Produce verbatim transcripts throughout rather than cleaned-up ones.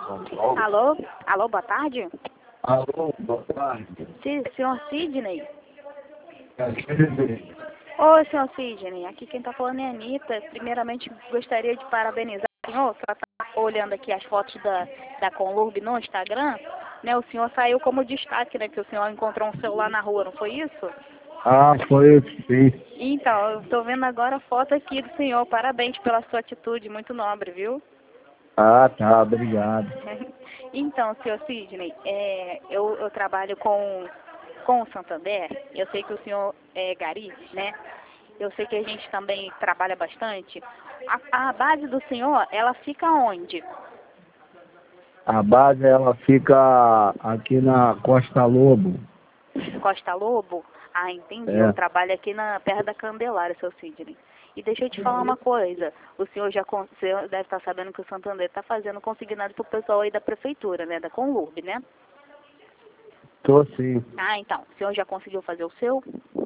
Alô? Alô, boa tarde? Alô, boa tarde. Sim, senhor Sidney? É, Sidney. Oi, senhor Sidney. Aqui quem está falando é a Anitta. Primeiramente, gostaria de parabenizar o senhor. O senhor está olhando aqui as fotos da, da Conlurb no Instagram. Né, o senhor saiu como destaque, né? Que o senhor encontrou um celular na rua, não foi isso? Ah, foi eu, sim. Então, eu estou vendo agora a foto aqui do senhor. Parabéns pela sua atitude, muito nobre, viu? Ah, tá, obrigado. Então, senhor Sidney, é, eu, eu trabalho com, com o Santander. Eu sei que o senhor é gari, né? Eu sei que a gente também trabalha bastante. A, a base do senhor, ela fica onde? A base, ela fica aqui na Costa Lobo. Costa Lobo? Ah, entendi. É. Eu trabalho aqui na perto da Candelária, seu Sidney. E deixa eu te falar uma coisa. O senhor já con- o senhor deve estar sabendo que o Santander está fazendo consignado para o pessoal aí da prefeitura, né? Da Conlurb, né? Tô sim. Ah, então. O senhor já conseguiu fazer o seu?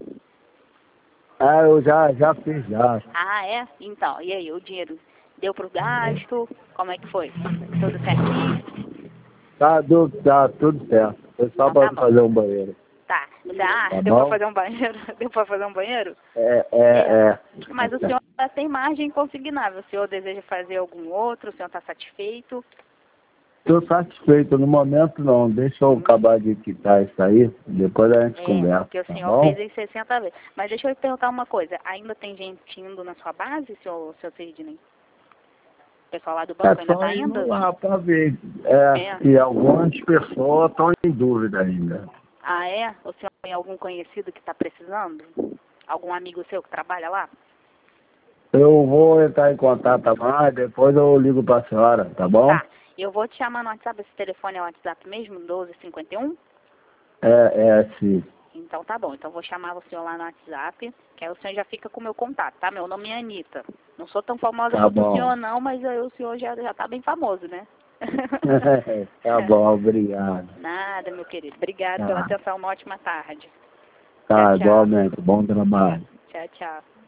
Ah, eu já, já fiz, já. Ah, é? Então, e aí, o dinheiro deu pro gasto? Como é que foi? Tudo certinho? Tá, deu, tá tudo certo. Foi só Então tá pra bom. fazer um banheiro. Tá. Você, ah, Tá deu pra bom? fazer um banheiro? Deu pra fazer um banheiro? É, é, é. Mas o senhor ainda tem margem consignável. O senhor deseja fazer algum outro? O senhor está satisfeito? Tô satisfeito. No momento, não. Deixa eu acabar de quitar isso aí. Depois a gente É, conversa, porque o tá senhor bom? fez em sessenta vezes. Mas deixa eu lhe perguntar uma coisa. Ainda tem gente indo na sua base, senhor, senhor Sidney? O pessoal lá do É banco ainda só está indo indo? lá pra ver. É, É. e algumas pessoas estão em dúvida ainda. Ah, é? O senhor tem algum conhecido que está precisando? Algum amigo seu que trabalha lá? Eu vou entrar em contato mais, depois eu ligo pra senhora, tá bom? Tá. Eu vou te chamar no WhatsApp. Esse telefone é o WhatsApp mesmo? doze cinquenta e um? É, é sim. Então tá bom. Então vou chamar o senhor lá no WhatsApp, que aí o senhor já fica com o meu contato, tá? Meu nome é Anitta. Não sou tão famosa Tá quanto o bom. senhor não, mas aí o senhor já, já tá bem famoso, né? Tá bom, obrigado. Nada, meu querido. Obrigado pela Tá, atenção. Uma ótima tarde. Tchau, tá, tchau. igualmente. Bom trabalho. Tchau, tchau.